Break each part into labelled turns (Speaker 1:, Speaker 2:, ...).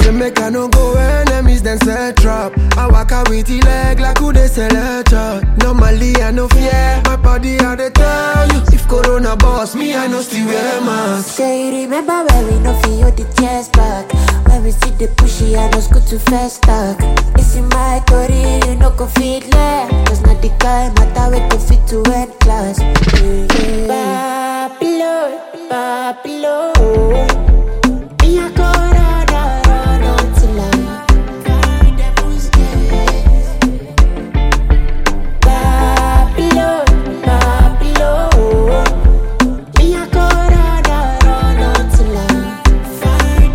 Speaker 1: Say make I no go enemies then set trap. I walk out with the leg like who they sell a chart. Normally I no fear, my body I dey tell you. If Corona boss me, I no still wear mask.
Speaker 2: Say you remember when we no feel the tears back. When we see the pushy, I know good to fast talk. It's in my body, you no go fit left. Cause not the guy matter we go fit to end class. Babylon, Babylon. Me a go run until I find the Babylon, Babylon. Me a go run until I find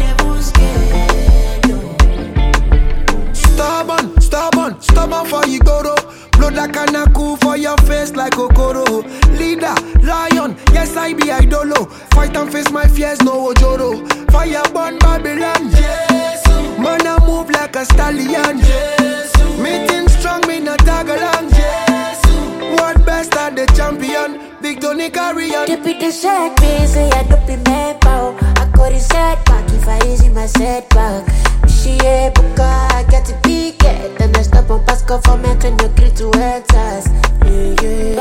Speaker 2: the
Speaker 1: Stubborn for you goro. Blood like a cool for your face like Okoro. Leader, lion, yes I be idolo. Fight and face my fears, no ojoro. Fire burn Babylon, yes. Man I move like a stallion, yes. Meeting strong, me not tag along, yes. What best are the champion? Big Tony carry on.
Speaker 2: Keep it the set piece, I don't be mad pow. I got it set back if I easy my setback. She a book, I get to pick it. Then I stop on Pascal for me, can you agree to answers? Yeah.